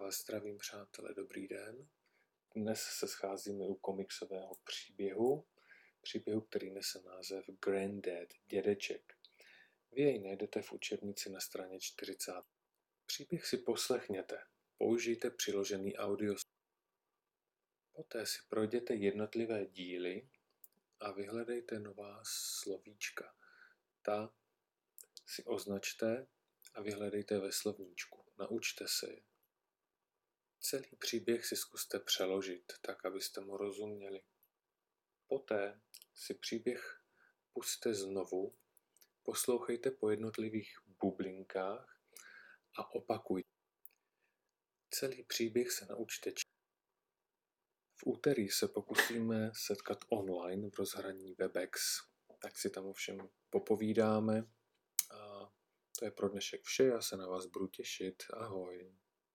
vás zdravím, přátelé, dobrý den. Dnes se scházíme u komiksového příběhu, který nese název Granddad, dědeček. Vy jej najdete v učebnici na straně 40. Příběh si poslechněte, použijte přiložený audio. Poté si projděte jednotlivé díly a vyhledejte nová slovíčka. Ta si označte a vyhledejte ve slovníčku. Naučte se je. Celý příběh si zkuste přeložit, tak abyste mu rozuměli. Poté si příběh pusťte znovu, poslouchejte po jednotlivých bublinkách a opakujte. Celý příběh se naučte číst. V úterý se pokusíme setkat online v rozhraní Webex, tak si tam ovšem popovídáme. A to je pro dnešek vše, já se na vás budu těšit. Ahoj.